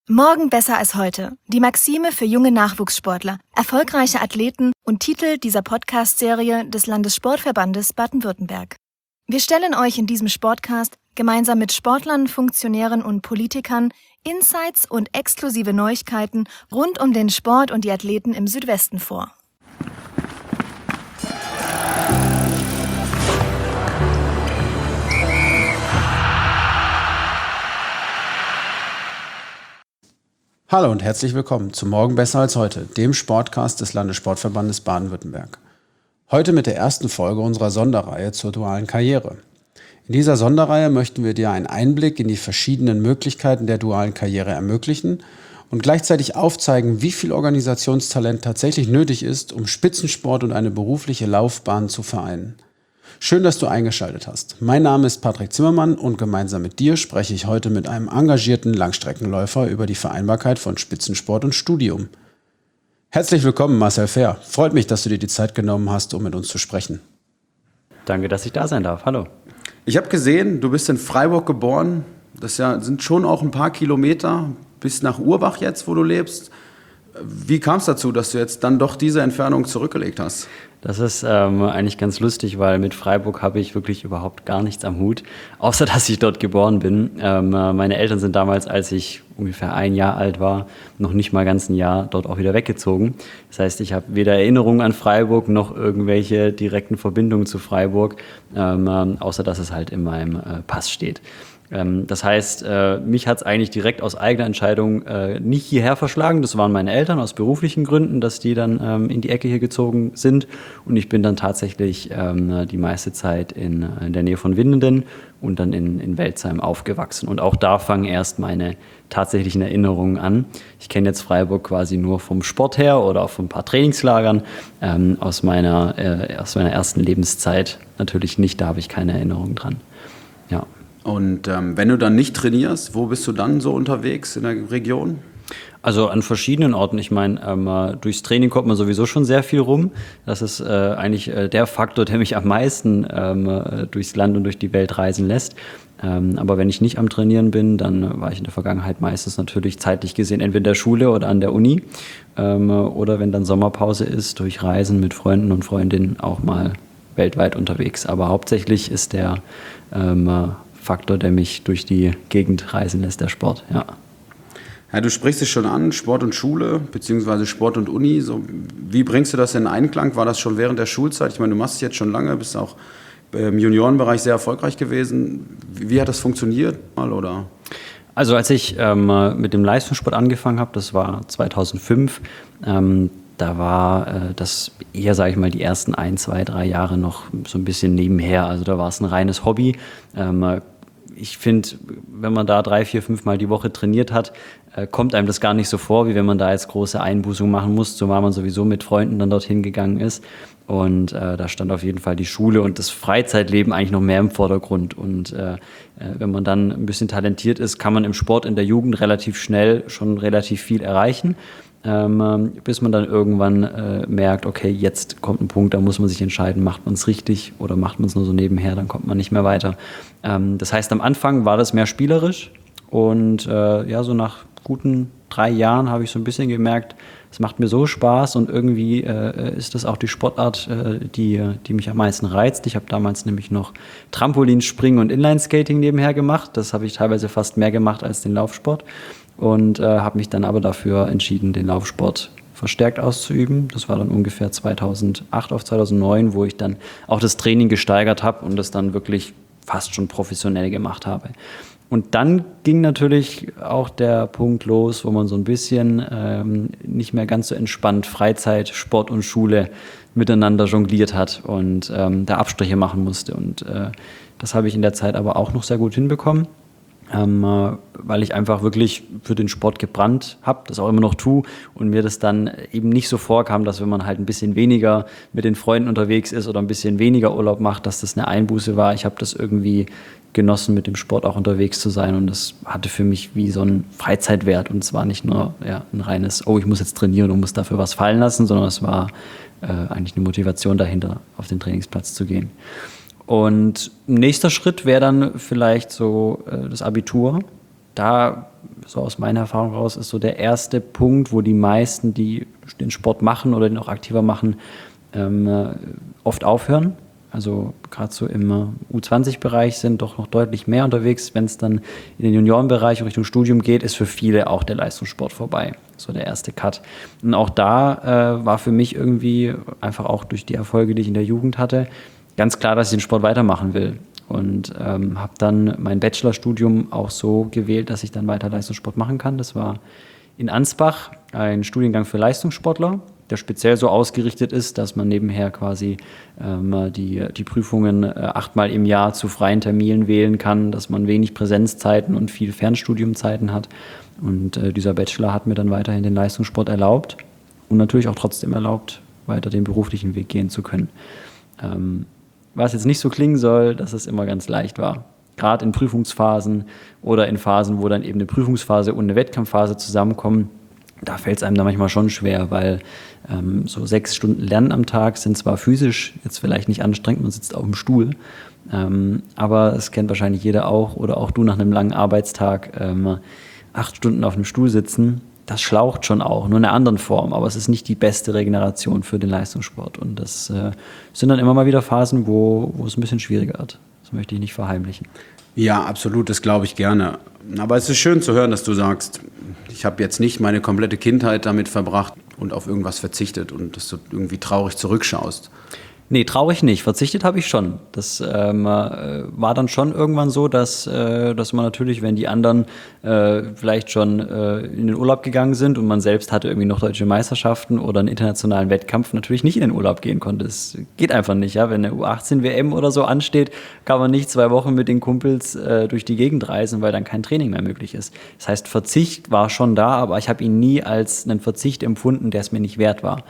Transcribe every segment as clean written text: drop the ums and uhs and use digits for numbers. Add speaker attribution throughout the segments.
Speaker 1: Morgen besser als heute. Die Maxime für junge Nachwuchssportler, erfolgreiche Athleten und Titel dieser Podcast-Serie des Landessportverbandes Baden-Württemberg. Wir stellen euch in diesem Sportcast gemeinsam mit Sportlern, Funktionären und Politikern Insights und exklusive Neuigkeiten rund um den Sport und die Athleten im Südwesten vor.
Speaker 2: Hallo und herzlich willkommen zu Morgen besser als heute, dem Sportcast des Landessportverbandes Baden-Württemberg. Heute mit der ersten Folge unserer Sonderreihe zur dualen Karriere. In dieser Sonderreihe möchten wir dir einen Einblick in die verschiedenen Möglichkeiten der dualen Karriere ermöglichen und gleichzeitig aufzeigen, wie viel Organisationstalent tatsächlich nötig ist, um Spitzensport und eine berufliche Laufbahn zu vereinen. Schön, dass du eingeschaltet hast. Mein Name ist Patrick Zimmermann und gemeinsam mit dir spreche ich heute mit einem engagierten Langstreckenläufer über die Vereinbarkeit von Spitzensport und Studium. Herzlich willkommen, Marcel Fehr. Freut mich, dass du dir die Zeit genommen hast, um mit uns zu sprechen.
Speaker 3: Danke, dass ich da sein darf. Hallo.
Speaker 2: Ich habe gesehen, du bist in Freiburg geboren. Das sind schon auch ein paar Kilometer bis nach Urbach jetzt, wo du lebst. Wie kam es dazu, dass du jetzt dann doch diese Entfernung zurückgelegt hast?
Speaker 3: Das ist eigentlich ganz lustig, weil mit Freiburg habe ich wirklich überhaupt gar nichts am Hut, außer dass ich dort geboren bin. Meine Eltern sind damals, als ich ungefähr 1 Jahr alt war, noch nicht mal ganz ein Jahr dort auch wieder weggezogen. Das heißt, ich habe weder Erinnerungen an Freiburg noch irgendwelche direkten Verbindungen zu Freiburg, außer dass es halt in meinem Pass steht. Das heißt, mich hat es eigentlich direkt aus eigener Entscheidung nicht hierher verschlagen. Das waren meine Eltern aus beruflichen Gründen, dass die dann in die Ecke hier gezogen sind. Und ich bin dann tatsächlich die meiste Zeit in der Nähe von Winnenden und dann in Welzheim aufgewachsen. Und auch da fangen erst meine tatsächlichen Erinnerungen an. Ich kenne jetzt Freiburg quasi nur vom Sport her oder auch von ein paar Trainingslagern. Aus meiner ersten Lebenszeit natürlich nicht, da habe ich keine Erinnerung dran. Ja.
Speaker 2: Und wenn du dann nicht trainierst, wo bist du dann so unterwegs in der Region?
Speaker 3: Also an verschiedenen Orten. Ich meine, durchs Training kommt man sowieso schon sehr viel rum. Das ist eigentlich der Faktor, der mich am meisten durchs Land und durch die Welt reisen lässt. Aber wenn ich nicht am Trainieren bin, dann war ich in der Vergangenheit meistens natürlich zeitlich gesehen entweder in der Schule oder an der Uni. Oder wenn dann Sommerpause ist, durch Reisen mit Freunden und Freundinnen auch mal weltweit unterwegs. Aber hauptsächlich ist der Faktor, der mich durch die Gegend reisen lässt, der Sport, ja.
Speaker 2: Ja, du sprichst es schon an, Sport und Schule, beziehungsweise Sport und Uni. So, wie bringst du das in Einklang? War das schon während der Schulzeit? Ich meine, du machst es jetzt schon lange, bist auch im Juniorenbereich sehr erfolgreich gewesen. Wie hat das funktioniert? Oder?
Speaker 3: Also als ich mit dem Leistungssport angefangen habe, das war 2005, da war das eher, sage ich mal, die ersten 1, 2, 3 Jahre noch so ein bisschen nebenher. Also da war es ein reines Hobby. Ich finde, wenn man da 3, 4, 5 Mal die Woche trainiert hat, kommt einem das gar nicht so vor, wie wenn man da jetzt große Einbußungen machen muss, zumal man sowieso mit Freunden dann dorthin gegangen ist. Und da stand auf jeden Fall die Schule und das Freizeitleben eigentlich noch mehr im Vordergrund. Und wenn man dann ein bisschen talentiert ist, kann man im Sport in der Jugend relativ schnell schon relativ viel erreichen. Bis man dann irgendwann merkt, okay, jetzt kommt ein Punkt, da muss man sich entscheiden, macht man es richtig oder macht man es nur so nebenher, dann kommt man nicht mehr weiter. Das heißt, am Anfang war das mehr spielerisch und so nach guten 3 Jahren habe ich so ein bisschen gemerkt, es macht mir so Spaß und irgendwie ist das auch die Sportart, die mich am meisten reizt. Ich habe damals nämlich noch Trampolinspringen und Inlineskating nebenher gemacht. Das habe ich teilweise fast mehr gemacht als den Laufsport. Und habe mich dann aber dafür entschieden, den Laufsport verstärkt auszuüben. Das war dann ungefähr 2008 auf 2009, wo ich dann auch das Training gesteigert habe und das dann wirklich fast schon professionell gemacht habe. Und dann ging natürlich auch der Punkt los, wo man so ein bisschen nicht mehr ganz so entspannt Freizeit, Sport und Schule miteinander jongliert hat und da Abstriche machen musste. Und das habe ich in der Zeit aber auch noch sehr gut hinbekommen. Weil ich einfach wirklich für den Sport gebrannt habe, das auch immer noch tue und mir das dann eben nicht so vorkam, dass wenn man halt ein bisschen weniger mit den Freunden unterwegs ist oder ein bisschen weniger Urlaub macht, dass das eine Einbuße war. Ich habe das irgendwie genossen, mit dem Sport auch unterwegs zu sein und das hatte für mich wie so einen Freizeitwert und es war nicht nur ein reines, ich muss jetzt trainieren und muss dafür was fallen lassen, sondern es war eigentlich eine Motivation dahinter, auf den Trainingsplatz zu gehen. Und nächster Schritt wäre dann vielleicht so das Abitur. da, so aus meiner Erfahrung raus, ist so der erste Punkt, wo die meisten, die den Sport machen oder den auch aktiver machen, oft aufhören. Also gerade so im U20-Bereich sind doch noch deutlich mehr unterwegs. Wenn es dann in den Juniorenbereich Richtung Studium geht, ist für viele auch der Leistungssport vorbei. So der erste Cut. Und auch da war für mich irgendwie, einfach auch durch die Erfolge, die ich in der Jugend hatte, ganz klar, dass ich den Sport weitermachen will. Und habe dann mein Bachelorstudium auch so gewählt, dass ich dann weiter Leistungssport machen kann. Das war in Ansbach ein Studiengang für Leistungssportler, der speziell so ausgerichtet ist, dass man nebenher quasi die Prüfungen 8-mal im Jahr zu freien Terminen wählen kann, dass man wenig Präsenzzeiten und viel Fernstudiumzeiten hat. Und dieser Bachelor hat mir dann weiterhin den Leistungssport erlaubt und natürlich auch trotzdem erlaubt, weiter den beruflichen Weg gehen zu können. Was jetzt nicht so klingen soll, dass es immer ganz leicht war. Gerade in Prüfungsphasen oder in Phasen, wo dann eben eine Prüfungsphase und eine Wettkampfphase zusammenkommen, da fällt es einem dann manchmal schon schwer, weil so 6 Stunden Lernen am Tag sind zwar physisch jetzt vielleicht nicht anstrengend, man sitzt auf dem Stuhl, aber es kennt wahrscheinlich jeder auch oder auch du nach einem langen Arbeitstag, 8 Stunden auf einem Stuhl sitzen, das schlaucht schon auch, nur in einer anderen Form, aber es ist nicht die beste Regeneration für den Leistungssport und das sind dann immer mal wieder Phasen, wo es ein bisschen schwieriger wird. Das möchte ich nicht verheimlichen.
Speaker 2: Ja, absolut, das glaube ich gerne. Aber es ist schön zu hören, dass du sagst, ich habe jetzt nicht meine komplette Kindheit damit verbracht und auf irgendwas verzichtet und dass du irgendwie traurig zurückschaust.
Speaker 3: Nee, traurig nicht. Verzichtet habe ich schon. Das war dann schon irgendwann so, dass man natürlich, wenn die anderen vielleicht schon in den Urlaub gegangen sind und man selbst hatte irgendwie noch deutsche Meisterschaften oder einen internationalen Wettkampf, natürlich nicht in den Urlaub gehen konnte. Es geht einfach nicht. Ja? Wenn eine U18-WM oder so ansteht, kann man nicht 2 Wochen mit den Kumpels durch die Gegend reisen, weil dann kein Training mehr möglich ist. Das heißt, Verzicht war schon da, aber ich habe ihn nie als einen Verzicht empfunden, der es mir nicht wert war.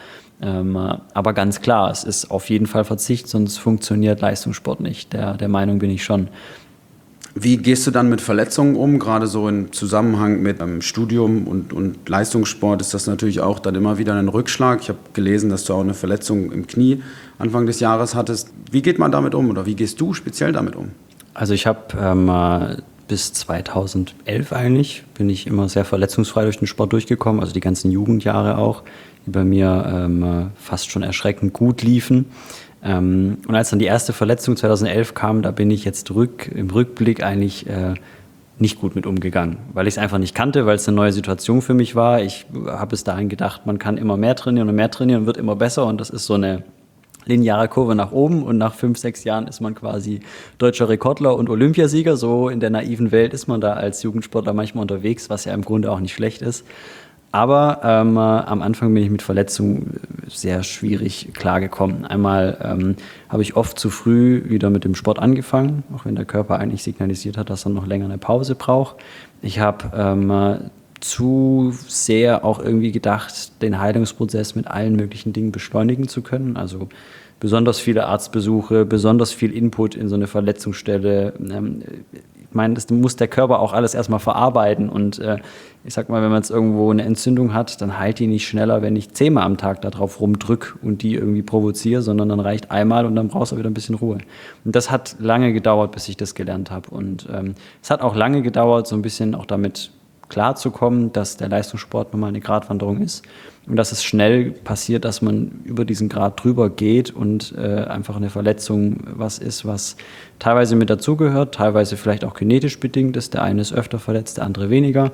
Speaker 3: Aber ganz klar, es ist auf jeden Fall Verzicht, sonst funktioniert Leistungssport nicht. Der Meinung bin ich schon.
Speaker 2: Wie gehst du dann mit Verletzungen um? Gerade so im Zusammenhang mit Studium und Leistungssport ist das natürlich auch dann immer wieder ein Rückschlag. Ich habe gelesen, dass du auch eine Verletzung im Knie Anfang des Jahres hattest. Wie geht man damit um oder wie gehst du speziell damit um?
Speaker 3: Also ich habe bis 2011 eigentlich, bin ich immer sehr verletzungsfrei durch den Sport durchgekommen, also die ganzen Jugendjahre auch, die bei mir fast schon erschreckend gut liefen. Und als dann die erste Verletzung 2011 kam, da bin ich jetzt im Rückblick eigentlich nicht gut mit umgegangen, weil ich es einfach nicht kannte, weil es eine neue Situation für mich war. Ich habe bis dahin gedacht, man kann immer mehr trainieren und wird immer besser und das ist so eine lineare Kurve nach oben und nach 5, 6 Jahren ist man quasi deutscher Rekordler und Olympiasieger. So in der naiven Welt ist man da als Jugendsportler manchmal unterwegs, was ja im Grunde auch nicht schlecht ist. Aber am Anfang bin ich mit Verletzungen sehr schwierig klargekommen. Einmal habe ich oft zu früh wieder mit dem Sport angefangen, auch wenn der Körper eigentlich signalisiert hat, dass er noch länger eine Pause braucht. Ich habe zu sehr auch irgendwie gedacht, den Heilungsprozess mit allen möglichen Dingen beschleunigen zu können. Also besonders viele Arztbesuche, besonders viel Input in so eine Verletzungsstelle. Ich meine, das muss der Körper auch alles erstmal verarbeiten und ich sag mal, wenn man jetzt irgendwo eine Entzündung hat, dann heilt die nicht schneller, wenn ich 10-mal am Tag da drauf rumdrück und die irgendwie provoziere, sondern dann reicht einmal und dann brauchst du wieder ein bisschen Ruhe. Und das hat lange gedauert, bis ich das gelernt habe und es hat auch lange gedauert, so ein bisschen auch damit klarzukommen, dass der Leistungssport nun mal eine Gratwanderung ist und dass es schnell passiert, dass man über diesen Grat drüber geht und einfach eine Verletzung was ist, was teilweise mit dazugehört, teilweise vielleicht auch genetisch bedingt ist. Der eine ist öfter verletzt, der andere weniger.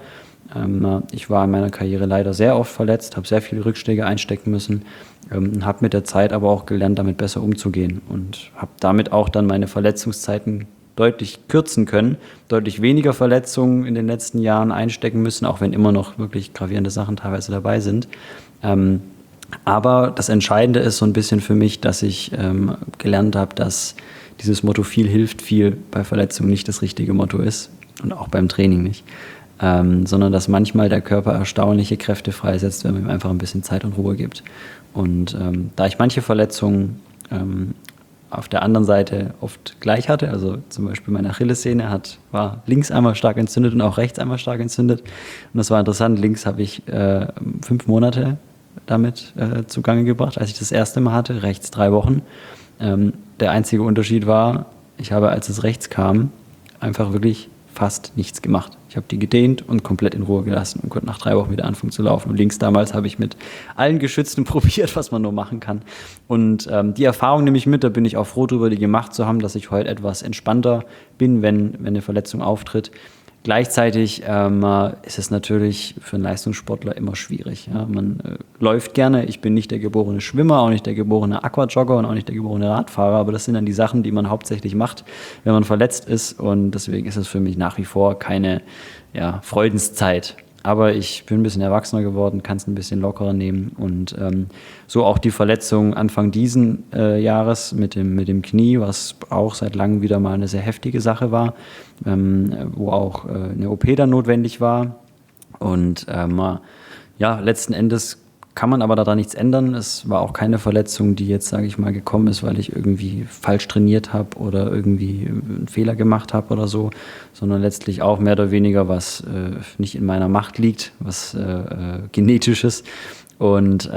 Speaker 3: Ich war in meiner Karriere leider sehr oft verletzt, habe sehr viele Rückschläge einstecken müssen, habe mit der Zeit aber auch gelernt, damit besser umzugehen und habe damit auch dann meine Verletzungszeiten deutlich kürzen können, deutlich weniger Verletzungen in den letzten Jahren einstecken müssen, auch wenn immer noch wirklich gravierende Sachen teilweise dabei sind. Aber das Entscheidende ist so ein bisschen für mich, dass ich gelernt habe, dass dieses Motto viel hilft viel bei Verletzungen nicht das richtige Motto ist und auch beim Training nicht, sondern dass manchmal der Körper erstaunliche Kräfte freisetzt, wenn man ihm einfach ein bisschen Zeit und Ruhe gibt. Und da ich manche Verletzungen auf der anderen Seite oft gleich hatte, also zum Beispiel meine Achillessehne war links einmal stark entzündet und auch rechts einmal stark entzündet. Und das war interessant, links habe ich 5 Monate damit zugange gebracht, als ich das erste Mal hatte, rechts 3 Wochen. Der einzige Unterschied war, ich habe, als es rechts kam, einfach wirklich fast nichts gemacht. Ich habe die gedehnt und komplett in Ruhe gelassen und konnte nach 3 Wochen wieder anfangen zu laufen. Und links damals habe ich mit allen Geschützen probiert, was man nur machen kann. Und die Erfahrung nehme ich mit, da bin ich auch froh drüber, die gemacht zu haben, dass ich heute etwas entspannter bin, wenn eine Verletzung auftritt. Gleichzeitig ist es natürlich für einen Leistungssportler immer schwierig. Ja? Man läuft gerne. Ich bin nicht der geborene Schwimmer, auch nicht der geborene Aquajogger und auch nicht der geborene Radfahrer. Aber das sind dann die Sachen, die man hauptsächlich macht, wenn man verletzt ist. Und deswegen ist es für mich nach wie vor keine Freudenszeit. Aber ich bin ein bisschen erwachsener geworden, kann es ein bisschen lockerer nehmen. Und so auch die Verletzung Anfang diesen Jahres mit dem Knie, was auch seit langem wieder mal eine sehr heftige Sache war, wo auch eine OP dann notwendig war. Und letzten Endes kann man aber daran nichts ändern. Es war auch keine Verletzung, die jetzt, sage ich mal, gekommen ist, weil ich irgendwie falsch trainiert habe oder irgendwie einen Fehler gemacht habe oder so, sondern letztlich auch mehr oder weniger was nicht in meiner Macht liegt, was Genetisches. Und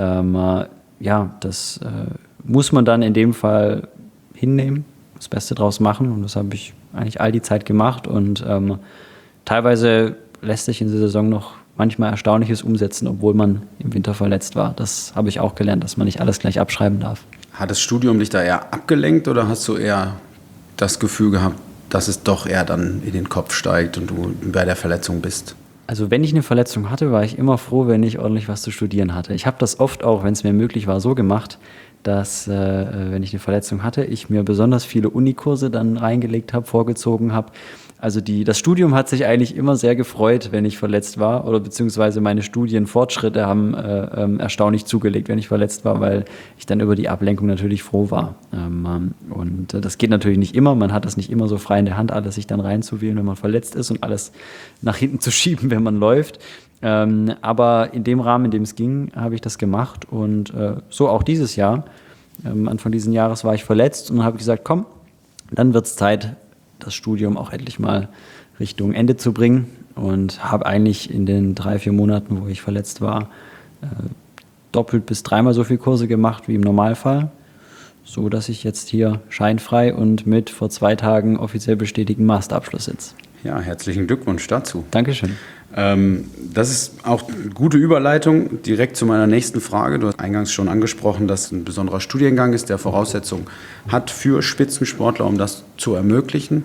Speaker 3: das muss man dann in dem Fall hinnehmen, das Beste draus machen. Und das habe ich eigentlich all die Zeit gemacht. Und teilweise lässt sich in der Saison noch manchmal Erstaunliches umsetzen, obwohl man im Winter verletzt war. Das habe ich auch gelernt, dass man nicht alles gleich abschreiben darf.
Speaker 2: Hat das Studium dich da eher abgelenkt oder hast du eher das Gefühl gehabt, dass es doch eher dann in den Kopf steigt und du bei der Verletzung bist?
Speaker 3: Also wenn ich eine Verletzung hatte, war ich immer froh, wenn ich ordentlich was zu studieren hatte. Ich habe das oft auch, wenn es mir möglich war, so gemacht, dass wenn ich eine Verletzung hatte, ich mir besonders viele Unikurse dann reingelegt habe, vorgezogen habe. Also das Studium hat sich eigentlich immer sehr gefreut, wenn ich verletzt war, oder beziehungsweise meine Studienfortschritte haben erstaunlich zugelegt, wenn ich verletzt war, weil ich dann über die Ablenkung natürlich froh war. Und das geht natürlich nicht immer, man hat das nicht immer so frei in der Hand, alles sich dann reinzuwählen, wenn man verletzt ist und alles nach hinten zu schieben, wenn man läuft. Aber in dem Rahmen, in dem es ging, habe ich das gemacht und so auch dieses Jahr. Anfang dieses Jahres war ich verletzt und habe gesagt, komm, dann wird es Zeit, das Studium auch endlich mal Richtung Ende zu bringen und habe eigentlich in den 3-4 Monaten, wo ich verletzt war, doppelt bis 3-mal so viele Kurse gemacht wie im Normalfall, so dass ich jetzt hier scheinfrei und mit vor 2 Tagen offiziell bestätigten Masterabschluss sitze.
Speaker 2: Ja, herzlichen Glückwunsch dazu.
Speaker 3: Dankeschön.
Speaker 2: Das ist auch eine gute Überleitung direkt zu meiner nächsten Frage. Du hast eingangs schon angesprochen, dass ein besonderer Studiengang ist, der Voraussetzungen hat für Spitzensportler, um das zu ermöglichen.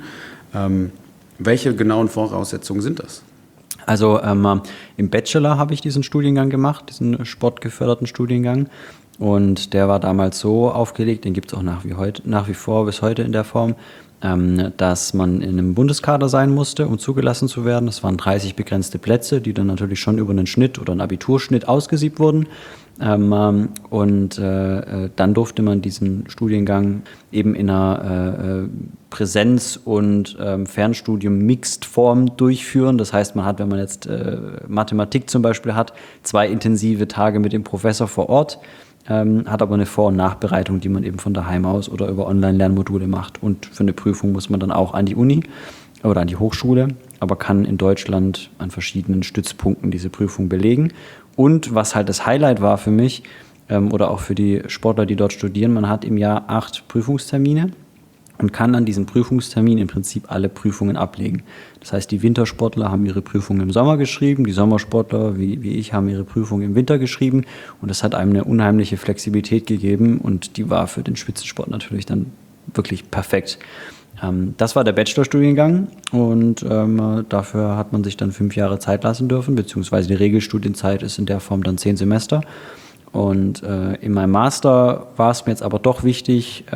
Speaker 2: Welche genauen Voraussetzungen sind das?
Speaker 3: Also im Bachelor habe ich diesen Studiengang gemacht, diesen sportgeförderten Studiengang. Und der war damals so aufgelegt, den gibt es auch nach wie vor bis heute in der Form, dass man in einem Bundeskader sein musste, um zugelassen zu werden. Das waren 30 begrenzte Plätze, die dann natürlich schon über einen Schnitt oder einen Abiturschnitt ausgesiebt wurden. Dann durfte man diesen Studiengang eben in einer Präsenz- und Fernstudium-Mixed-Form durchführen. Das heißt, man hat, wenn man jetzt Mathematik zum Beispiel hat, 2 intensive Tage mit dem Professor vor Ort, hat aber eine Vor- und Nachbereitung, die man eben von daheim aus oder über Online-Lernmodule macht. Und für eine Prüfung muss man dann auch an die Uni oder an die Hochschule, aber kann in Deutschland an verschiedenen Stützpunkten diese Prüfung belegen. Und was halt das Highlight war für mich oder auch für die Sportler, die dort studieren, man hat im Jahr 8 Prüfungstermine und kann an diesem Prüfungstermin im Prinzip alle Prüfungen ablegen. Das heißt, die Wintersportler haben ihre Prüfungen im Sommer geschrieben, die Sommersportler wie ich haben ihre Prüfungen im Winter geschrieben und das hat einem eine unheimliche Flexibilität gegeben und die war für den Spitzensport natürlich dann wirklich perfekt. Das war der Bachelorstudiengang und dafür hat man sich dann 5 Jahre Zeit lassen dürfen, beziehungsweise die Regelstudienzeit ist in der Form dann 10 Semester. Und in meinem Master war es mir jetzt aber doch wichtig,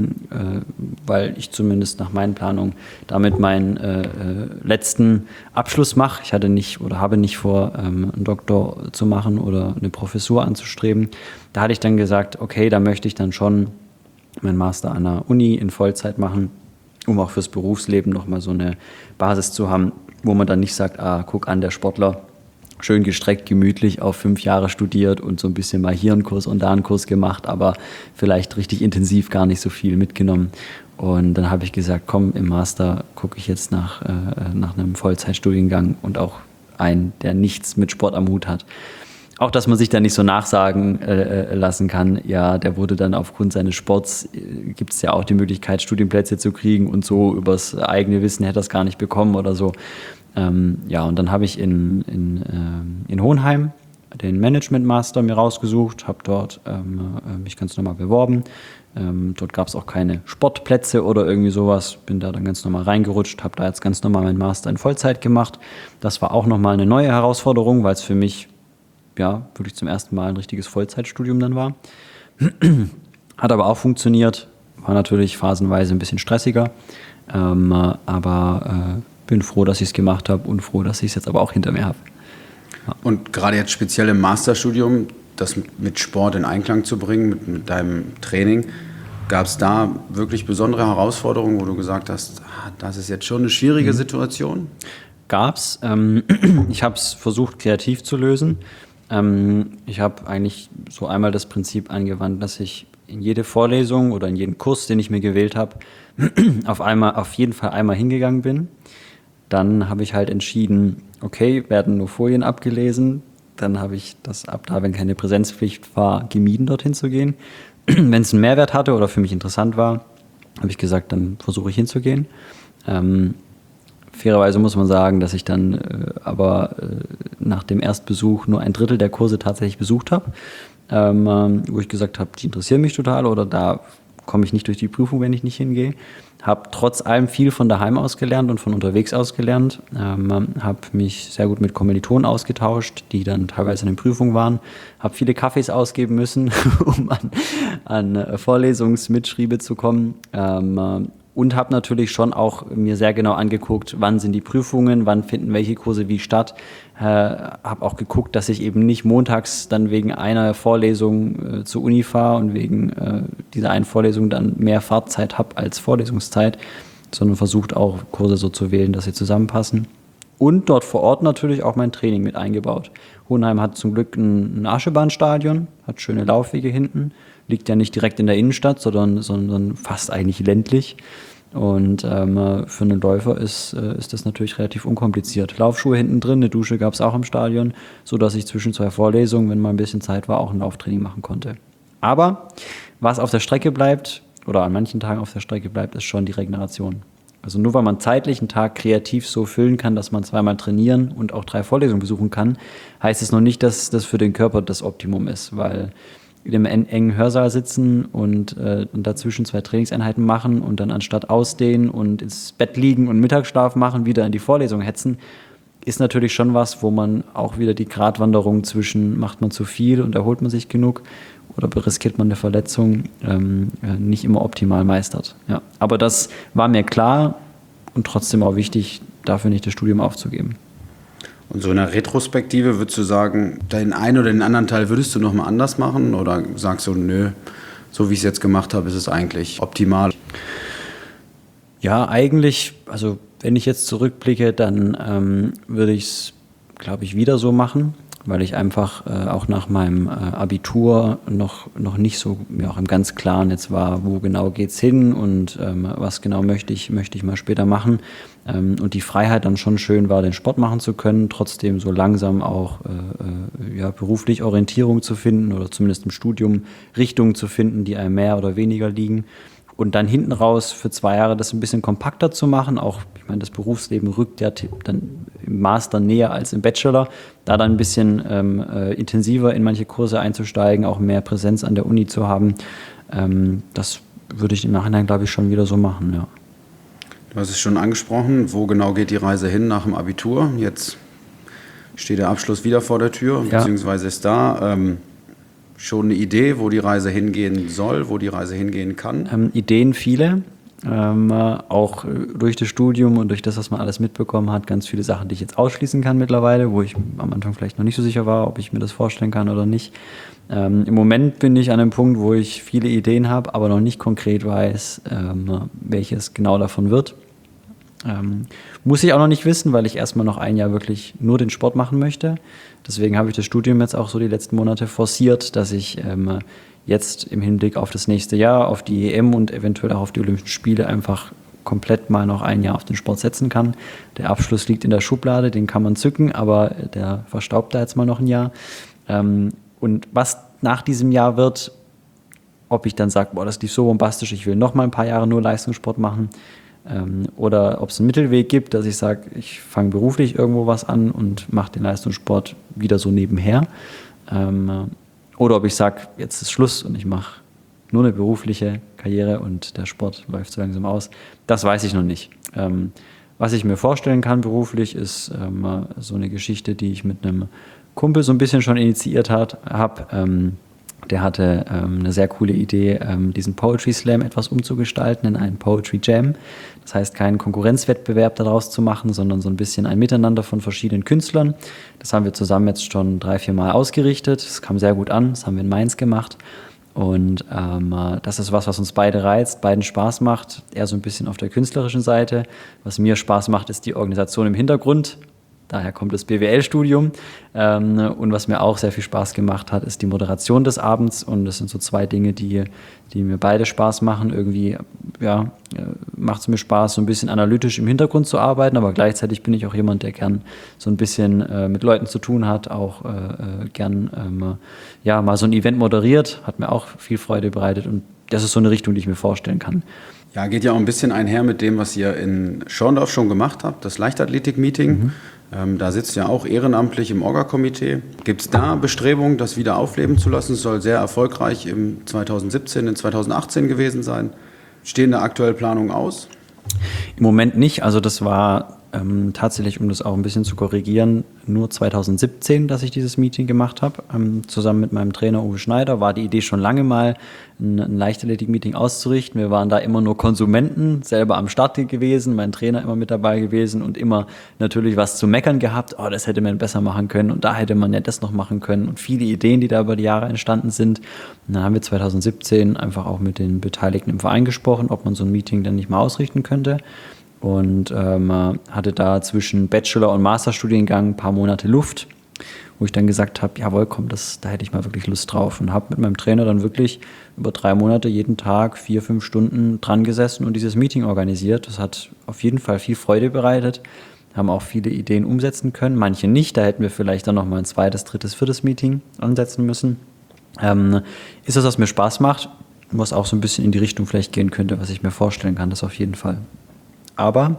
Speaker 3: weil ich zumindest nach meinen Planungen damit meinen letzten Abschluss mache. Ich habe nicht vor, einen Doktor zu machen oder eine Professur anzustreben. Da hatte ich dann gesagt, okay, da möchte ich dann schon meinen Master an der Uni in Vollzeit machen, um auch fürs Berufsleben nochmal so eine Basis zu haben, wo man dann nicht sagt, guck an, der Sportler, schön gestreckt, gemütlich auf 5 Jahre studiert und so ein bisschen mal hier einen Kurs und da einen Kurs gemacht, aber vielleicht richtig intensiv gar nicht so viel mitgenommen. Und dann habe ich gesagt, komm, im Master gucke ich jetzt nach einem Vollzeitstudiengang und auch einen, der nichts mit Sport am Hut hat. Auch, dass man sich da nicht so nachsagen lassen kann, ja, der wurde dann aufgrund seines Sports, gibt es ja auch die Möglichkeit, Studienplätze zu kriegen und so übers eigene Wissen hätte er es gar nicht bekommen oder so. Ja, und dann habe ich in Hohenheim den Management Master mir rausgesucht, habe dort mich ganz normal beworben. Dort gab es auch keine Sportplätze oder irgendwie sowas. Bin da dann ganz normal reingerutscht, habe da jetzt ganz normal meinen Master in Vollzeit gemacht. Das war auch nochmal eine neue Herausforderung, weil es für mich ja wirklich zum ersten Mal ein richtiges Vollzeitstudium dann war. Hat aber auch funktioniert, war natürlich phasenweise ein bisschen stressiger, aber bin froh, dass ich es gemacht habe und froh, dass ich es jetzt aber auch hinter mir habe. Ja.
Speaker 2: Und gerade jetzt speziell im Masterstudium, das mit Sport in Einklang zu bringen, mit deinem Training, gab es da wirklich besondere Herausforderungen, wo du gesagt hast, das ist jetzt schon eine schwierige Situation?
Speaker 3: Gab's. Ich habe es versucht, kreativ zu lösen. Ich habe eigentlich so einmal das Prinzip angewandt, dass ich in jede Vorlesung oder in jeden Kurs, den ich mir gewählt habe, auf jeden Fall einmal hingegangen bin. Dann habe ich halt entschieden, okay, werden nur Folien abgelesen. Dann habe ich das ab da, wenn keine Präsenzpflicht war, gemieden, dorthin zu gehen. Wenn es einen Mehrwert hatte oder für mich interessant war, habe ich gesagt, dann versuche ich hinzugehen. Fairerweise muss man sagen, dass ich dann aber nach dem Erstbesuch nur 1/3 der Kurse tatsächlich besucht habe, wo ich gesagt habe, die interessieren mich total oder da komme ich nicht durch die Prüfung, wenn ich nicht hingehe. Habe trotz allem viel von daheim aus gelernt und von unterwegs aus gelernt. Habe mich sehr gut mit Kommilitonen ausgetauscht, die dann teilweise in den Prüfungen waren. Habe viele Kaffees ausgeben müssen, um an Vorlesungsmitschriebe zu kommen. Und habe natürlich schon auch mir sehr genau angeguckt, wann sind die Prüfungen, wann finden welche Kurse wie statt. Habe auch geguckt, dass ich eben nicht montags dann wegen einer Vorlesung zur Uni fahre und wegen dieser einen Vorlesung dann mehr Fahrtzeit habe als Vorlesungszeit, sondern versucht auch Kurse so zu wählen, dass sie zusammenpassen. Und dort vor Ort natürlich auch mein Training mit eingebaut. Hohenheim hat zum Glück ein Aschebahnstadion, hat schöne Laufwege hinten, liegt ja nicht direkt in der Innenstadt, sondern fast eigentlich ländlich. Und für einen Läufer ist das natürlich relativ unkompliziert. Laufschuhe hinten drin, eine Dusche gab es auch im Stadion, sodass ich zwischen 2 Vorlesungen, wenn mal ein bisschen Zeit war, auch ein Lauftraining machen konnte. Aber was auf der Strecke bleibt, oder an manchen Tagen auf der Strecke bleibt, ist schon die Regeneration. Also nur weil man zeitlich einen Tag kreativ so füllen kann, dass man 2-mal trainieren und auch 3 Vorlesungen besuchen kann, heißt es noch nicht, dass das für den Körper das Optimum ist, weil in einem engen Hörsaal sitzen und dazwischen 2 Trainingseinheiten machen und dann anstatt ausdehnen und ins Bett liegen und Mittagsschlaf machen, wieder in die Vorlesung hetzen, ist natürlich schon was, wo man auch wieder die Gratwanderung zwischen macht man zu viel und erholt man sich genug oder riskiert man eine Verletzung, nicht immer optimal meistert. Ja. Aber das war mir klar und trotzdem auch wichtig, dafür nicht das Studium aufzugeben.
Speaker 2: Und so in der Retrospektive würdest du sagen, den einen oder den anderen Teil würdest du nochmal anders machen? Oder sagst du, nö, so wie ich es jetzt gemacht habe, ist es eigentlich optimal?
Speaker 3: Ja, eigentlich, also wenn ich jetzt zurückblicke, dann würde ich es, glaube ich, wieder so machen, weil ich einfach auch nach meinem Abitur noch nicht so auch im ganz Klaren jetzt war, wo genau geht's hin und was genau möchte ich mal später machen. Und die Freiheit dann schon schön war, den Sport machen zu können, trotzdem so langsam auch beruflich Orientierung zu finden oder zumindest im Studium Richtungen zu finden, die einem mehr oder weniger liegen. Und dann hinten raus für 2 Jahre das ein bisschen kompakter zu machen, auch, ich meine, das Berufsleben rückt ja dann im Master näher als im Bachelor, da dann ein bisschen intensiver in manche Kurse einzusteigen, auch mehr Präsenz an der Uni zu haben, das würde ich im Nachhinein, glaube ich, schon wieder so machen, ja.
Speaker 2: Du hast es schon angesprochen, wo genau geht die Reise hin nach dem Abitur? Jetzt steht der Abschluss wieder vor der Tür,
Speaker 3: ja.
Speaker 2: Beziehungsweise ist da schon eine Idee, wo die Reise hingehen soll, wo die Reise hingehen kann?
Speaker 3: Ideen viele, auch durch das Studium und durch das, was man alles mitbekommen hat, ganz viele Sachen, die ich jetzt ausschließen kann mittlerweile, wo ich am Anfang vielleicht noch nicht so sicher war, ob ich mir das vorstellen kann oder nicht. Im Moment bin ich an einem Punkt, wo ich viele Ideen habe, aber noch nicht konkret weiß, welches genau davon wird. Muss ich auch noch nicht wissen, weil ich erstmal noch 1 Jahr wirklich nur den Sport machen möchte. Deswegen habe ich das Studium jetzt auch so die letzten Monate forciert, dass ich jetzt im Hinblick auf das nächste Jahr, auf die EM und eventuell auch auf die Olympischen Spiele einfach komplett mal noch 1 Jahr auf den Sport setzen kann. Der Abschluss liegt in der Schublade, den kann man zücken, aber der verstaubt da jetzt mal noch 1 Jahr. Und was nach diesem Jahr wird, ob ich dann sage, boah, das lief so bombastisch, ich will noch mal ein paar Jahre nur Leistungssport machen, oder ob es einen Mittelweg gibt, dass ich sage, ich fange beruflich irgendwo was an und mache den Leistungssport wieder so nebenher. Oder ob ich sage, jetzt ist Schluss und ich mache nur eine berufliche Karriere und der Sport läuft so langsam aus. Das weiß ich noch nicht. Was ich mir vorstellen kann beruflich, ist so eine Geschichte, die ich mit einem Kumpel so ein bisschen schon initiiert habe. Der hatte eine sehr coole Idee, diesen Poetry Slam etwas umzugestalten in einen Poetry Jam. Das heißt, keinen Konkurrenzwettbewerb daraus zu machen, sondern so ein bisschen ein Miteinander von verschiedenen Künstlern. Das haben wir zusammen jetzt schon 3-4 Mal ausgerichtet. Das kam sehr gut an. Das haben wir in Mainz gemacht. Und das ist was uns beide reizt, beiden Spaß macht. Eher so ein bisschen auf der künstlerischen Seite. Was mir Spaß macht, ist die Organisation im Hintergrund. Daher kommt das BWL-Studium. Und was mir auch sehr viel Spaß gemacht hat, ist die Moderation des Abends. Und das sind so 2 Dinge, die mir beide Spaß machen. Irgendwie macht es mir Spaß, so ein bisschen analytisch im Hintergrund zu arbeiten. Aber gleichzeitig bin ich auch jemand, der gern so ein bisschen mit Leuten zu tun hat. Auch gern mal so ein Event moderiert. Hat mir auch viel Freude bereitet. Und das ist so eine Richtung, die ich mir vorstellen kann.
Speaker 2: Ja, geht ja auch ein bisschen einher mit dem, was ihr in Schorndorf schon gemacht habt, das Leichtathletik-Meeting. Da sitzt ja auch ehrenamtlich im Orga-Komitee. Gibt es da Bestrebungen, das wieder aufleben zu lassen? Es soll sehr erfolgreich im 2017, in 2018 gewesen sein. Stehen da aktuell Planungen aus?
Speaker 3: Im Moment nicht. Also das war tatsächlich, um das auch ein bisschen zu korrigieren, nur 2017, dass ich dieses Meeting gemacht habe. Zusammen mit meinem Trainer Uwe Schneider war die Idee schon lange mal, ein Leichtathletik-Meeting auszurichten. Wir waren da immer nur Konsumenten, selber am Start gewesen, mein Trainer immer mit dabei gewesen und immer natürlich was zu meckern gehabt. Oh, das hätte man besser machen können und da hätte man ja das noch machen können und viele Ideen, die da über die Jahre entstanden sind. Und dann haben wir 2017 einfach auch mit den Beteiligten im Verein gesprochen, ob man so ein Meeting dann nicht mal ausrichten könnte. Und hatte da zwischen Bachelor- und Masterstudiengang ein paar Monate Luft, wo ich dann gesagt habe, jawohl, komm, da hätte ich mal wirklich Lust drauf. Und habe mit meinem Trainer dann wirklich über 3 Monate jeden Tag 4-5 Stunden dran gesessen und dieses Meeting organisiert. Das hat auf jeden Fall viel Freude bereitet, haben auch viele Ideen umsetzen können, manche nicht. Da hätten wir vielleicht dann nochmal ein 2., 3., 4. Meeting ansetzen müssen. Ist das, was mir Spaß macht, was auch so ein bisschen in die Richtung vielleicht gehen könnte, was ich mir vorstellen kann, das auf jeden Fall. Aber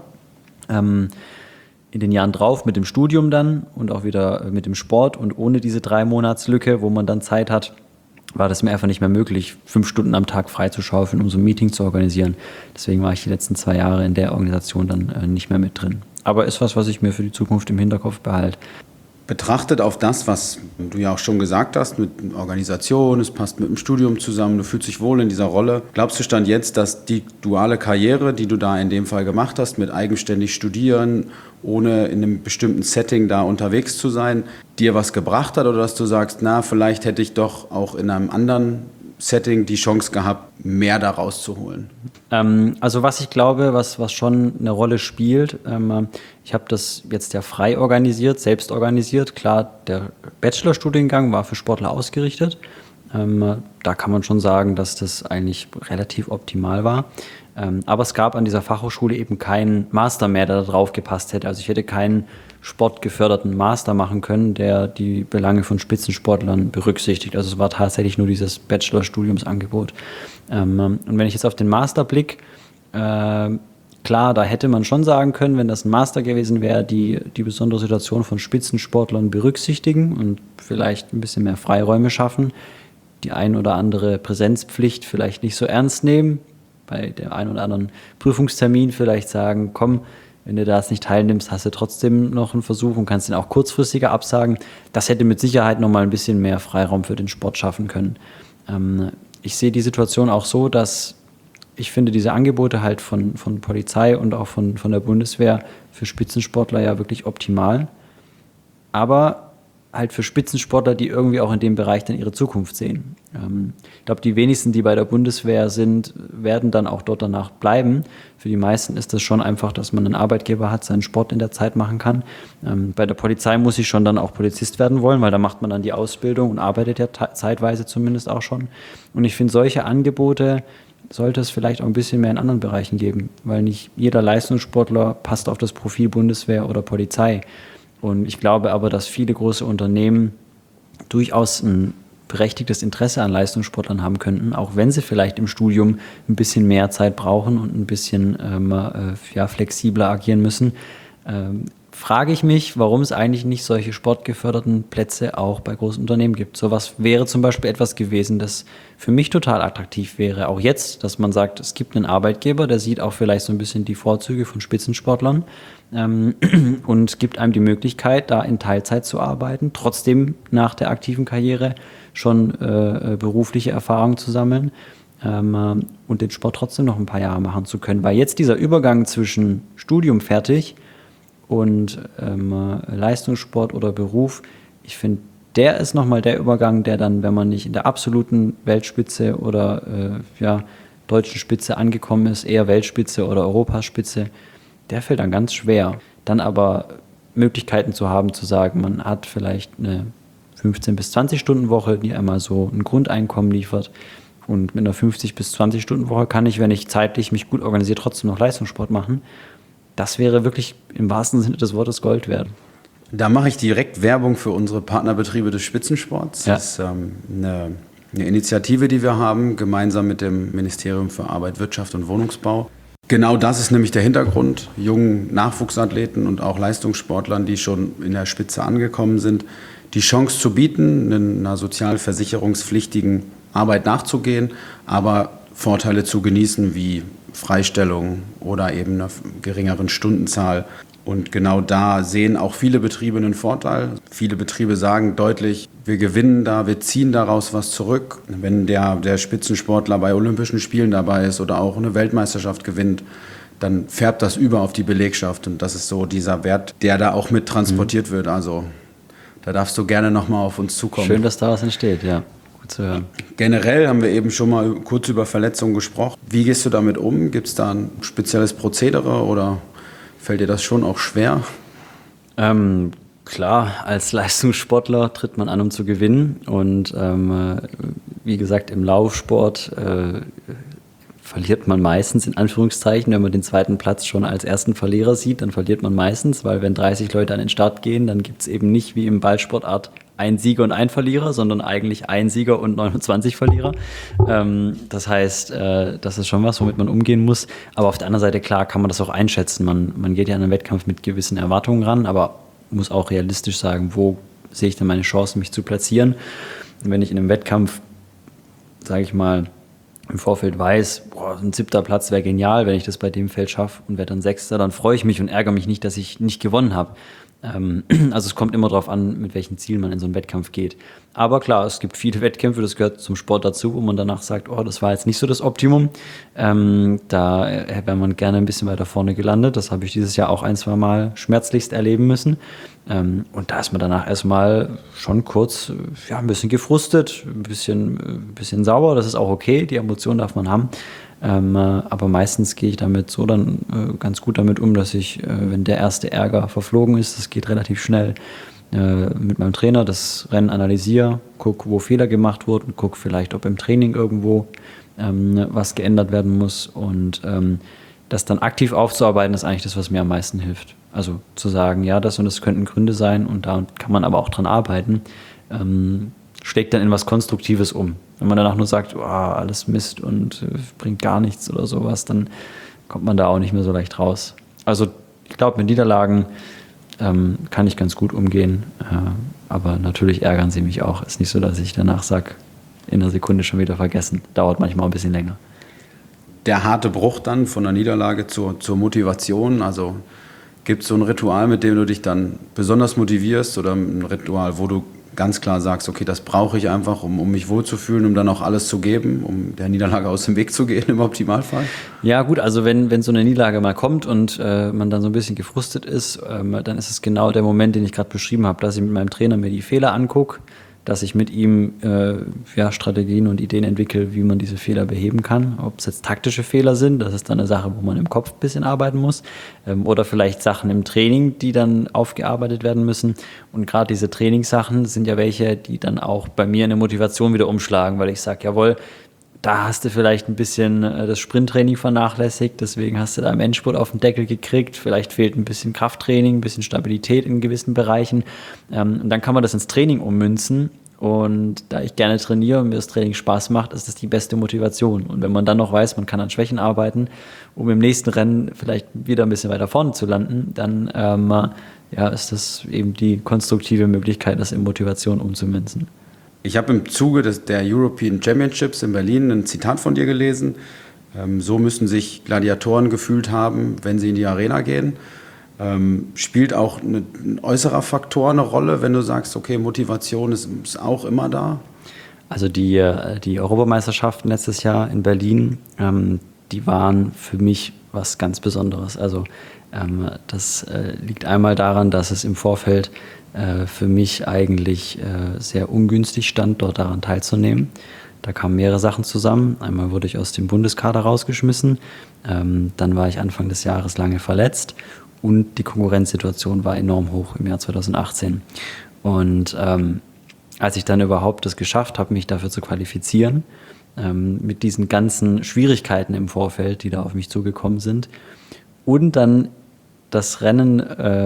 Speaker 3: in den Jahren drauf mit dem Studium dann und auch wieder mit dem Sport und ohne diese 3-Monatslücke, wo man dann Zeit hat, war das mir einfach nicht mehr möglich, 5 Stunden am Tag freizuschaufeln, um so ein Meeting zu organisieren. Deswegen war ich die letzten 2 Jahre in der Organisation dann nicht mehr mit drin. Aber ist was ich mir für die Zukunft im Hinterkopf behalte.
Speaker 2: Betrachtet auf das, was du ja auch schon gesagt hast, mit Organisation, es passt mit dem Studium zusammen, du fühlst dich wohl in dieser Rolle. Glaubst du Stand jetzt, dass die duale Karriere, die du da in dem Fall gemacht hast, mit eigenständig studieren, ohne in einem bestimmten Setting da unterwegs zu sein, dir was gebracht hat? Oder dass du sagst, vielleicht hätte ich doch auch in einem anderen Setting die Chance gehabt, mehr da rauszuholen?
Speaker 3: Also was ich glaube, was schon eine Rolle spielt, ich habe das jetzt ja frei organisiert, selbst organisiert. Klar, der Bachelorstudiengang war für Sportler ausgerichtet. Da kann man schon sagen, dass das eigentlich relativ optimal war. Aber es gab an dieser Fachhochschule eben keinen Master mehr, der da drauf gepasst hätte. Also ich hätte keinen sportgeförderten Master machen können, der die Belange von Spitzensportlern berücksichtigt. Also es war tatsächlich nur dieses Bachelorstudiumsangebot. Und wenn ich jetzt auf den Master blicke, klar, da hätte man schon sagen können, wenn das ein Master gewesen wäre, die besondere Situation von Spitzensportlern berücksichtigen und vielleicht ein bisschen mehr Freiräume schaffen, die ein oder andere Präsenzpflicht vielleicht nicht so ernst nehmen, bei dem einen oder anderen Prüfungstermin vielleicht sagen, komm, wenn du da jetzt nicht teilnimmst, hast du trotzdem noch einen Versuch und kannst den auch kurzfristiger absagen. Das hätte mit Sicherheit noch mal ein bisschen mehr Freiraum für den Sport schaffen können. Ich sehe die Situation auch so, dass ich finde, diese Angebote halt von Polizei und auch von der Bundeswehr für Spitzensportler ja wirklich optimal. Aber halt für Spitzensportler, die irgendwie auch in dem Bereich dann ihre Zukunft sehen. Ich glaube, die wenigsten, die bei der Bundeswehr sind, werden dann auch dort danach bleiben. Für die meisten ist das schon einfach, dass man einen Arbeitgeber hat, seinen Sport in der Zeit machen kann. Bei der Polizei muss ich schon dann auch Polizist werden wollen, weil da macht man dann die Ausbildung und arbeitet ja zeitweise zumindest auch schon. Und ich finde, solche Angebote sollte es vielleicht auch ein bisschen mehr in anderen Bereichen geben, weil nicht jeder Leistungssportler passt auf das Profil Bundeswehr oder Polizei. Und ich glaube aber, dass viele große Unternehmen durchaus ein berechtigtes Interesse an Leistungssportlern haben könnten, auch wenn sie vielleicht im Studium ein bisschen mehr Zeit brauchen und ein bisschen flexibler agieren müssen, frage ich mich, warum es eigentlich nicht solche sportgeförderten Plätze auch bei großen Unternehmen gibt. Sowas wäre zum Beispiel etwas gewesen, das für mich total attraktiv wäre. Auch jetzt, dass man sagt, es gibt einen Arbeitgeber, der sieht auch vielleicht so ein bisschen die Vorzüge von Spitzensportlern und gibt einem die Möglichkeit, da in Teilzeit zu arbeiten, trotzdem nach der aktiven Karriere schon berufliche Erfahrungen zu sammeln und den Sport trotzdem noch ein paar Jahre machen zu können. Weil jetzt dieser Übergang zwischen Studium fertig und Leistungssport oder Beruf, ich finde, der ist nochmal der Übergang, der dann, wenn man nicht in der absoluten Weltspitze oder deutschen Spitze angekommen ist, eher Weltspitze oder Europaspitze, der fällt dann ganz schwer. Dann aber Möglichkeiten zu haben, zu sagen, man hat vielleicht eine 15 bis 20 Stunden Woche, die einmal so ein Grundeinkommen liefert. Und mit einer 50 bis 20 Stunden Woche kann ich, wenn ich zeitlich mich gut organisiere, trotzdem noch Leistungssport machen. Das wäre wirklich im wahrsten Sinne des Wortes Gold wert.
Speaker 2: Da mache ich direkt Werbung für unsere Partnerbetriebe des Spitzensports. Ja. Das ist eine Initiative, die wir haben, gemeinsam mit dem Ministerium für Arbeit, Wirtschaft und Wohnungsbau. Genau das ist nämlich der Hintergrund, jungen Nachwuchsathleten und auch Leistungssportlern, die schon in der Spitze angekommen sind, die Chance zu bieten, einer sozialversicherungspflichtigen Arbeit nachzugehen, aber Vorteile zu genießen wie Freistellung oder eben einer geringeren Stundenzahl. Und genau da sehen auch viele Betriebe einen Vorteil. Viele Betriebe sagen deutlich, wir gewinnen da, wir ziehen daraus was zurück. Wenn der Spitzensportler bei Olympischen Spielen dabei ist oder auch eine Weltmeisterschaft gewinnt, dann färbt das über auf die Belegschaft. Und das ist so dieser Wert, der da auch mit transportiert wird. Also da darfst du gerne nochmal auf uns zukommen.
Speaker 3: Schön, dass da was entsteht, ja. Zu hören.
Speaker 2: Generell haben wir eben schon mal kurz über Verletzungen gesprochen. Wie gehst du damit um? Gibt es da ein spezielles Prozedere oder fällt dir das schon auch schwer?
Speaker 3: Klar, als Leistungssportler tritt man an, um zu gewinnen. Und wie gesagt, im Laufsport verliert man meistens, in Anführungszeichen, wenn man den zweiten Platz schon als ersten Verlierer sieht, dann verliert man meistens, weil wenn 30 Leute an den Start gehen, dann gibt es eben nicht wie im Ballsportart ein Sieger und ein Verlierer, sondern eigentlich ein Sieger und 29 Verlierer. Das heißt, das ist schon was, womit man umgehen muss. Aber auf der anderen Seite, klar, kann man das auch einschätzen. Man geht ja an einen Wettkampf mit gewissen Erwartungen ran, aber muss auch realistisch sagen, wo sehe ich denn meine Chancen, mich zu platzieren. Und wenn ich in einem Wettkampf, sage ich mal, im Vorfeld weiß, ein 7. Platz wäre genial, wenn ich das bei dem Feld schaffe und werde dann 6., dann freue ich mich und ärgere mich nicht, dass ich nicht gewonnen habe. Also es kommt immer darauf an, mit welchen Zielen man in so einen Wettkampf geht. Aber klar, es gibt viele Wettkämpfe, das gehört zum Sport dazu, wo man danach sagt, das war jetzt nicht so das Optimum. Da wäre man gerne ein bisschen weiter vorne gelandet. Das habe ich dieses Jahr auch 1-2 Mal schmerzlichst erleben müssen. Und da ist man danach erstmal schon kurz ein bisschen gefrustet, ein bisschen sauer. Das ist auch okay, die Emotionen darf man haben. Aber meistens gehe ich damit so dann ganz gut damit um, dass ich, wenn der erste Ärger verflogen ist, das geht relativ schnell, mit meinem Trainer das Rennen analysiere, gucke, wo Fehler gemacht wurden, gucke vielleicht, ob im Training irgendwo was geändert werden muss. Und das dann aktiv aufzuarbeiten, ist eigentlich das, was mir am meisten hilft. Also zu sagen, ja, das und das könnten Gründe sein und da kann man aber auch dran arbeiten, schlägt dann in was Konstruktives um. Wenn man danach nur sagt, alles Mist und bringt gar nichts oder sowas, dann kommt man da auch nicht mehr so leicht raus. Also ich glaube, mit Niederlagen kann ich ganz gut umgehen, aber natürlich ärgern sie mich auch. Ist nicht so, dass ich danach sage, in einer Sekunde schon wieder vergessen. Dauert manchmal ein bisschen länger.
Speaker 2: Der harte Bruch dann von der Niederlage zur Motivation, also gibt es so ein Ritual, mit dem du dich dann besonders motivierst oder ein Ritual, wo du ganz klar sagst, okay, das brauche ich einfach, um mich wohlzufühlen, um dann auch alles zu geben, um der Niederlage aus dem Weg zu gehen im Optimalfall? Ja gut, also wenn so eine Niederlage mal kommt und man dann so ein bisschen gefrustet ist, dann ist es genau der Moment, den ich gerade beschrieben habe, dass ich mit meinem Trainer mir die Fehler angucke, dass ich mit ihm Strategien und Ideen entwickle, wie man diese Fehler beheben kann. Ob es jetzt taktische Fehler sind, das ist dann eine Sache, wo man im Kopf ein bisschen arbeiten muss. Oder vielleicht Sachen im Training, die dann aufgearbeitet werden müssen. Und gerade diese Trainingssachen sind ja welche, die dann auch bei mir eine Motivation wieder umschlagen, weil ich sage, jawohl, da hast du vielleicht ein bisschen das Sprinttraining vernachlässigt, deswegen hast du da im Endspurt auf den Deckel gekriegt. Vielleicht fehlt ein bisschen Krafttraining, ein bisschen Stabilität in gewissen Bereichen. Und dann kann man das ins Training ummünzen
Speaker 3: Und da ich gerne trainiere und mir das Training Spaß macht, ist das die beste Motivation. Und wenn man dann noch weiß, man kann an Schwächen arbeiten, um im nächsten Rennen vielleicht wieder ein bisschen weiter vorne zu landen, dann ist das eben die konstruktive Möglichkeit, das in Motivation umzumünzen.
Speaker 2: Ich habe im Zuge der European Championships in Berlin ein Zitat von dir gelesen. So müssen sich Gladiatoren gefühlt haben, wenn sie in die Arena gehen. Spielt auch ein äußerer Faktor eine Rolle, wenn du sagst, okay, Motivation ist auch immer da?
Speaker 3: Also die Europameisterschaften letztes Jahr in Berlin, die waren für mich was ganz Besonderes. Also das liegt einmal daran, dass es im Vorfeld für mich eigentlich sehr ungünstig stand, dort daran teilzunehmen. Da kamen mehrere Sachen zusammen. Einmal wurde ich aus dem Bundeskader rausgeschmissen, dann war ich Anfang des Jahres lange verletzt und die Konkurrenzsituation war enorm hoch im Jahr 2018. Und als ich dann überhaupt es geschafft habe, mich dafür zu qualifizieren, mit diesen ganzen Schwierigkeiten im Vorfeld, die da auf mich zugekommen sind, und dann das Rennen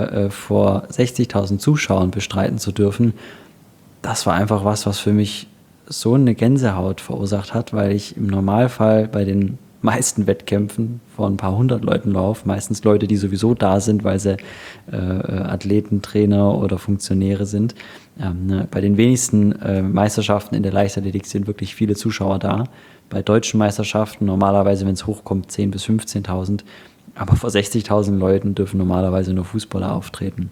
Speaker 3: vor 60.000 Zuschauern bestreiten zu dürfen, das war einfach was für mich so eine Gänsehaut verursacht hat, weil ich im Normalfall bei den meisten Wettkämpfen vor ein paar hundert Leuten laufe, meistens Leute, die sowieso da sind, weil sie Athleten, Trainer oder Funktionäre sind. Bei den wenigsten Meisterschaften in der Leichtathletik sind wirklich viele Zuschauer da. Bei deutschen Meisterschaften normalerweise, wenn es hochkommt, 10.000 bis 15.000. Aber vor 60.000 Leuten dürfen normalerweise nur Fußballer auftreten.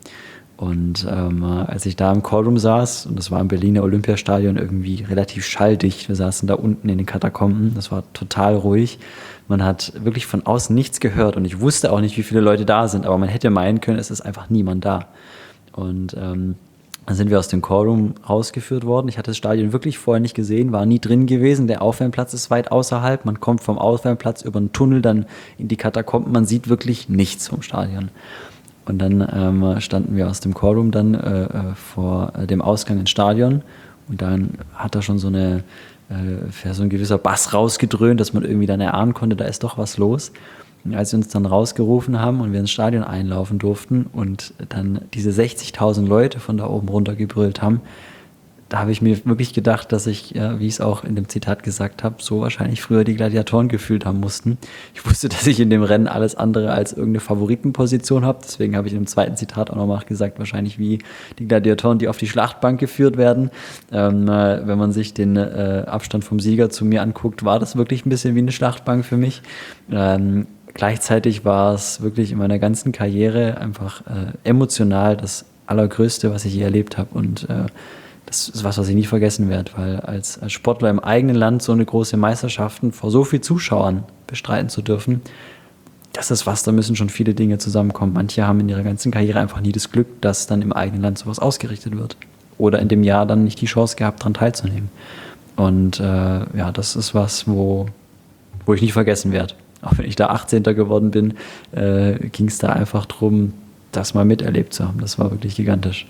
Speaker 3: Und als ich da im Callroom saß, und das war im Berliner Olympiastadion irgendwie relativ schalldicht, wir saßen da unten in den Katakomben, das war total ruhig. Man hat wirklich von außen nichts gehört und ich wusste auch nicht, wie viele Leute da sind, aber man hätte meinen können, es ist einfach niemand da. Und dann sind wir aus dem Callroom rausgeführt worden. Ich hatte das Stadion wirklich vorher nicht gesehen, war nie drin gewesen. Der Aufwärmplatz ist weit außerhalb. Man kommt vom Aufwärmplatz über einen Tunnel dann in die Katakomben. Man sieht wirklich nichts vom Stadion. Und dann standen wir aus dem Callroom dann vor dem Ausgang ins Stadion. Und dann hat da schon so ein gewisser Bass rausgedröhnt, dass man irgendwie dann erahnen konnte, da ist doch was los. Und als sie uns dann rausgerufen haben und wir ins Stadion einlaufen durften und dann diese 60.000 Leute von da oben runter gebrüllt haben, da habe ich mir wirklich gedacht, dass ich, wie ich es auch in dem Zitat gesagt habe, so wahrscheinlich früher die Gladiatoren gefühlt haben mussten. Ich wusste, dass ich in dem Rennen alles andere als irgendeine Favoritenposition habe. Deswegen habe ich in dem zweiten Zitat auch nochmal gesagt, wahrscheinlich wie die Gladiatoren, die auf die Schlachtbank geführt werden. Wenn man sich den Abstand vom Sieger zu mir anguckt, war das wirklich ein bisschen wie eine Schlachtbank für mich. Gleichzeitig war es wirklich in meiner ganzen Karriere einfach emotional das Allergrößte, was ich je erlebt habe. Und das ist was ich nie vergessen werde, weil als Sportler im eigenen Land so eine große Meisterschaften vor so vielen Zuschauern bestreiten zu dürfen, das ist was, da müssen schon viele Dinge zusammenkommen. Manche haben in ihrer ganzen Karriere einfach nie das Glück, dass dann im eigenen Land sowas ausgerichtet wird. Oder in dem Jahr dann nicht die Chance gehabt, daran teilzunehmen. Und das ist was, wo ich nie vergessen werde. Auch wenn ich da 18. geworden bin, ging es da einfach darum, das mal miterlebt zu haben. Das war wirklich gigantisch.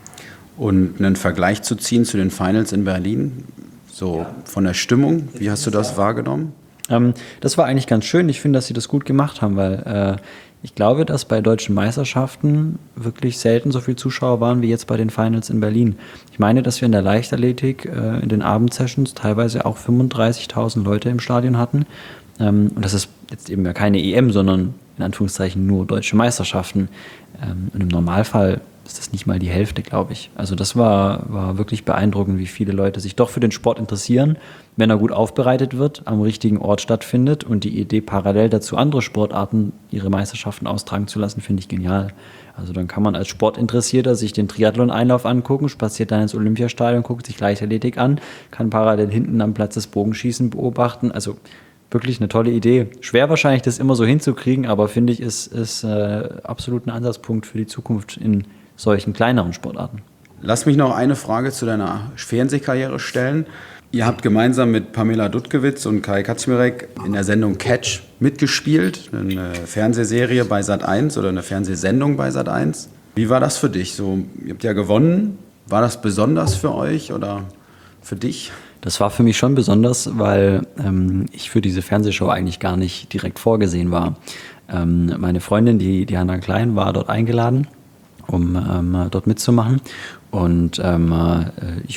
Speaker 2: Und einen Vergleich zu ziehen zu den Finals in Berlin, so von der Stimmung, wie hast du das wahrgenommen?
Speaker 3: Das war eigentlich ganz schön. Ich finde, dass sie das gut gemacht haben, weil ich glaube, dass bei deutschen Meisterschaften wirklich selten so viele Zuschauer waren wie jetzt bei den Finals in Berlin. Ich meine, dass wir in der Leichtathletik in den Abendsessions teilweise auch 35.000 Leute im Stadion hatten. Und das ist jetzt eben ja keine EM, sondern in Anführungszeichen nur deutsche Meisterschaften. Und im Normalfall ist das nicht mal die Hälfte, glaube ich. Also das war wirklich beeindruckend, wie viele Leute sich doch für den Sport interessieren, wenn er gut aufbereitet wird, am richtigen Ort stattfindet und die Idee, parallel dazu andere Sportarten ihre Meisterschaften austragen zu lassen, finde ich genial. Also dann kann man als Sportinteressierter sich den Triathlon-Einlauf angucken, spaziert dann ins Olympiastadion, guckt sich Leichtathletik an, kann parallel hinten am Platz das Bogenschießen beobachten. Also wirklich eine tolle Idee. Schwer wahrscheinlich, das immer so hinzukriegen, aber finde ich, ist absolut ein Ansatzpunkt für die Zukunft in solchen kleineren Sportarten.
Speaker 2: Lass mich noch eine Frage zu deiner Fernsehkarriere stellen. Ihr habt gemeinsam mit Pamela Dudkiewicz und Kai Kaczmarek in der Sendung Catch mitgespielt, eine Fernsehserie bei Sat.1 oder eine Fernsehsendung bei Sat.1. Wie war das für dich? So, ihr habt ja gewonnen. War das besonders für euch oder für dich?
Speaker 3: Das war für mich schon besonders, weil ich für diese Fernsehshow eigentlich gar nicht direkt vorgesehen war. Meine Freundin, die Hanna Klein, war dort eingeladen, um dort mitzumachen. Und ich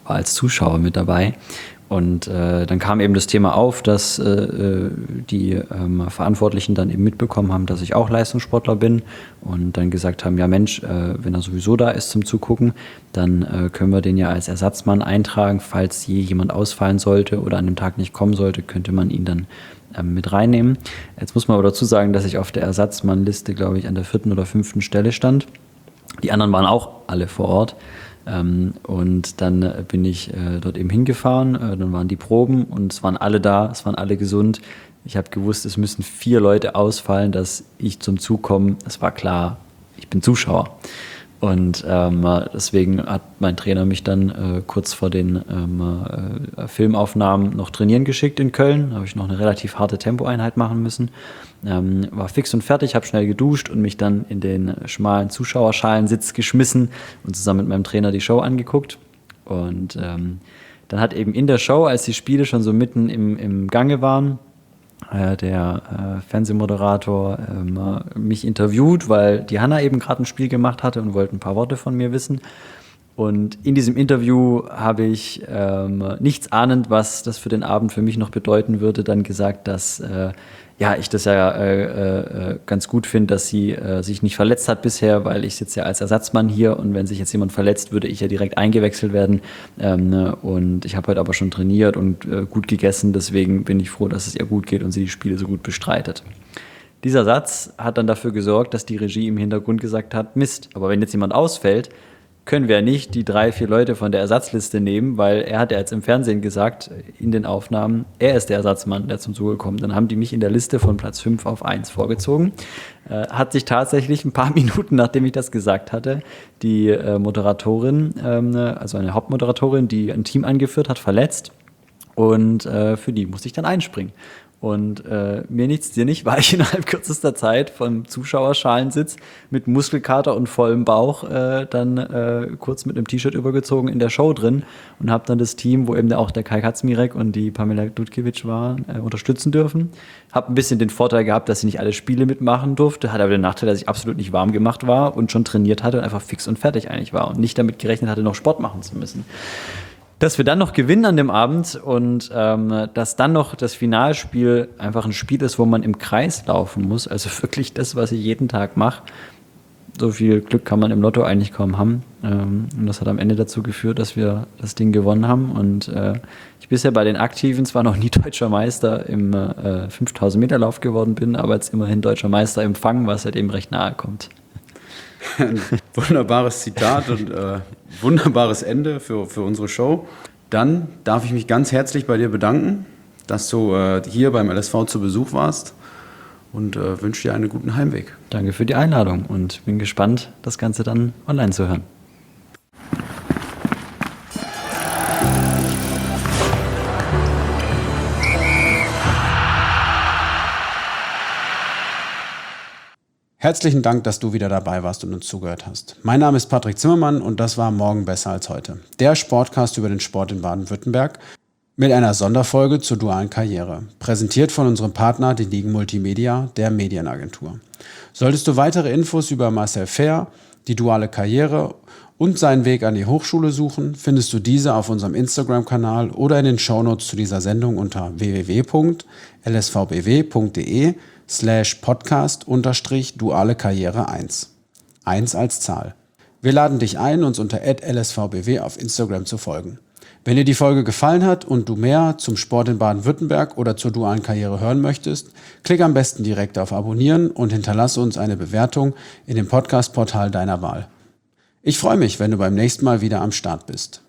Speaker 3: war als Zuschauer mit dabei. Und dann kam eben das Thema auf, dass die Verantwortlichen dann eben mitbekommen haben, dass ich auch Leistungssportler bin und dann gesagt haben, ja Mensch, wenn er sowieso da ist zum Zugucken, dann können wir den ja als Ersatzmann eintragen, falls je jemand ausfallen sollte oder an dem Tag nicht kommen sollte, könnte man ihn dann mit reinnehmen. Jetzt muss man aber dazu sagen, dass ich auf der Ersatzmannliste, glaube ich, an der 4. oder 5. Stelle stand. Die anderen waren auch alle vor Ort. Und dann bin ich dort eben hingefahren, dann waren die Proben und es waren alle da, es waren alle gesund. Ich habe gewusst, es müssen 4 Leute ausfallen, dass ich zum Zug komme. Es war klar, ich bin Zuschauer. Und deswegen hat mein Trainer mich dann kurz vor den Filmaufnahmen noch trainieren geschickt in Köln. Da habe ich noch eine relativ harte Tempoeinheit machen müssen. War fix und fertig, habe schnell geduscht und mich dann in den schmalen Zuschauerschalensitz geschmissen und zusammen mit meinem Trainer die Show angeguckt. Und dann hat eben in der Show, als die Spiele schon so mitten im Gange waren, der Fernsehmoderator mich interviewt, weil die Hanna eben gerade ein Spiel gemacht hatte und wollte ein paar Worte von mir wissen. Und in diesem Interview habe ich nichts ahnend, was das für den Abend für mich noch bedeuten würde, dann gesagt, dass ich das ja ganz gut finde, dass sie sich nicht verletzt hat bisher, weil ich sitze ja als Ersatzmann hier und wenn sich jetzt jemand verletzt, würde ich ja direkt eingewechselt werden. Und ich habe heute aber schon trainiert und gut gegessen, deswegen bin ich froh, dass es ihr gut geht und sie die Spiele so gut bestreitet. Dieser Satz hat dann dafür gesorgt, dass die Regie im Hintergrund gesagt hat, Mist, aber wenn jetzt jemand ausfällt, können wir nicht die 3, 4 Leute von der Ersatzliste nehmen, weil er hat ja jetzt im Fernsehen gesagt, in den Aufnahmen, er ist der Ersatzmann, der zum Zuge kommt. Dann haben die mich in der Liste von Platz 5 auf 1 vorgezogen. Hat sich tatsächlich ein paar Minuten, nachdem ich das gesagt hatte, die Moderatorin, also eine Hauptmoderatorin, die ein Team angeführt hat, verletzt. Und für die musste ich dann einspringen. Und mir nichts, dir nicht, war ich innerhalb kürzester Zeit vom Zuschauerschalensitz mit Muskelkater und vollem Bauch dann kurz mit einem T-Shirt übergezogen in der Show drin und habe dann das Team, wo eben auch der Kai Katzmirek und die Pamela Dudkiewicz waren, unterstützen dürfen. Habe ein bisschen den Vorteil gehabt, dass ich nicht alle Spiele mitmachen durfte, hatte aber den Nachteil, dass ich absolut nicht warm gemacht war und schon trainiert hatte und einfach fix und fertig eigentlich war und nicht damit gerechnet hatte, noch Sport machen zu müssen. Dass wir dann noch gewinnen an dem Abend und dass dann noch das Finalspiel einfach ein Spiel ist, wo man im Kreis laufen muss, also wirklich das, was ich jeden Tag mache. So viel Glück kann man im Lotto eigentlich kaum haben. Und das hat am Ende dazu geführt, dass wir das Ding gewonnen haben. Und ich bisher bei den Aktiven zwar noch nie deutscher Meister im 5000 Meter Lauf geworden bin, aber jetzt immerhin deutscher Meister im Fangen, was ja dem recht nahe kommt.
Speaker 2: Ein wunderbares Zitat und wunderbares Ende für unsere Show. Dann darf ich mich ganz herzlich bei dir bedanken, dass du hier beim LSV zu Besuch warst und wünsche dir einen guten Heimweg.
Speaker 3: Danke für die Einladung und bin gespannt, das Ganze dann online zu hören.
Speaker 2: Herzlichen Dank, dass du wieder dabei warst und uns zugehört hast. Mein Name ist Patrick Zimmermann und das war Morgen besser als heute. Der Sportcast über den Sport in Baden-Württemberg mit einer Sonderfolge zur dualen Karriere. Präsentiert von unserem Partner, den Ligen Multimedia, der Medienagentur. Solltest du weitere Infos über Marcel Fehr, die duale Karriere und seinen Weg an die Hochschule suchen, findest du diese auf unserem Instagram-Kanal oder in den Shownotes zu dieser Sendung unter www.lsvbw.de/podcast_duale Karriere 1. 1 als Zahl. Wir laden dich ein, uns unter @lsvbw auf Instagram zu folgen. Wenn dir die Folge gefallen hat und du mehr zum Sport in Baden-Württemberg oder zur dualen Karriere hören möchtest, klick am besten direkt auf Abonnieren und hinterlasse uns eine Bewertung in dem Podcast-Portal deiner Wahl. Ich freue mich, wenn du beim nächsten Mal wieder am Start bist.